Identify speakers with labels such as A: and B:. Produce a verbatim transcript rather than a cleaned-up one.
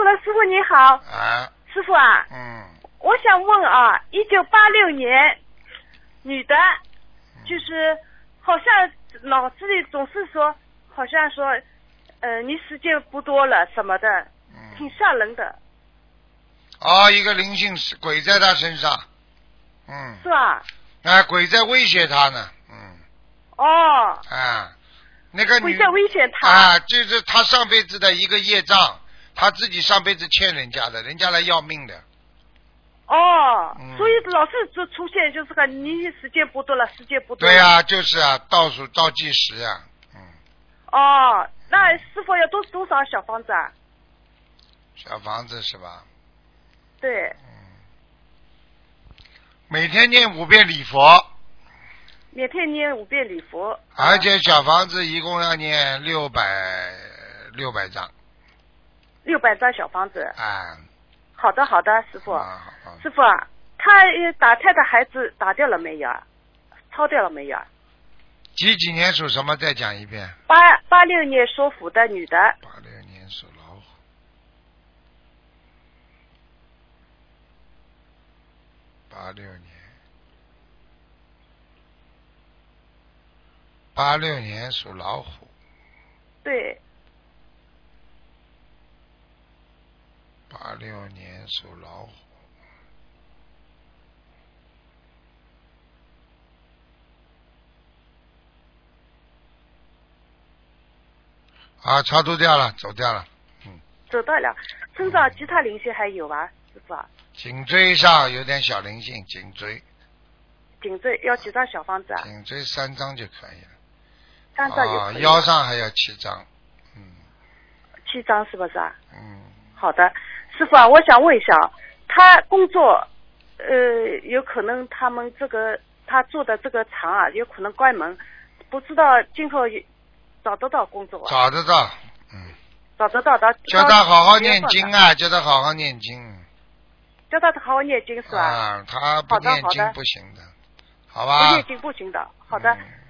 A: 了，师傅你好。
B: 啊。
A: 师傅啊。
B: 嗯。
A: 我想问啊，一九八六年，女的，就是好像脑子里总是说，好像说，呃，你时间不多了什么的，挺吓人的。
B: 哦，一个灵性鬼在他身上。嗯。
A: 是吧？
B: 啊，鬼在威胁他呢。嗯。
A: 哦。
B: 啊。那个女
A: 鬼在威胁他
B: 啊，就是他上辈子的一个业障，他自己上辈子欠人家的，人家来要命的。
A: 哦，
B: 嗯、
A: 所以老是就出现就是个你时间不多了，时间不多了。
B: 对呀、啊，就是啊，倒数倒计时啊。嗯。
A: 哦，那师傅要多多少小房子啊？
B: 小房子是吧？
A: 对。
B: 嗯。每天念五遍礼佛。
A: 每天念五遍礼佛，
B: 而且小房子一共要念六百六百张，
A: 六百张小房子。
B: 啊，
A: 好的好的，师傅。
B: 啊好
A: 师傅啊，他打胎的孩子打掉了没有？抄掉了没有？
B: 几几年属什么？再讲一遍。
A: 八八六年属虎的女的。
B: 八六年属老虎。八六年。八六年属老虎。
A: 对。
B: 八六年属老虎。啊，超度掉了，走掉了。嗯。
A: 走到了，身上其他灵性还有啊，师傅啊？
B: 颈椎上有点小灵性，颈椎。
A: 颈椎要几张小房子啊？
B: 颈椎三张就可以了。
A: 三张就可以了。
B: 啊，腰上还要七张。嗯。
A: 七张是不是啊？
B: 嗯。
A: 好的，师傅啊，我想问一下，他工作，呃，有可能他们这个他做的这个厂啊，有可能关门，不知道今后找得到工作啊？
B: 找得到，嗯。
A: 找得到的。
B: 叫他好好念经啊！叫他好好念经。
A: 叫他好好念经是吧？
B: 啊，他不念经不行的，好吧？
A: 不念经不行的，好的。嗯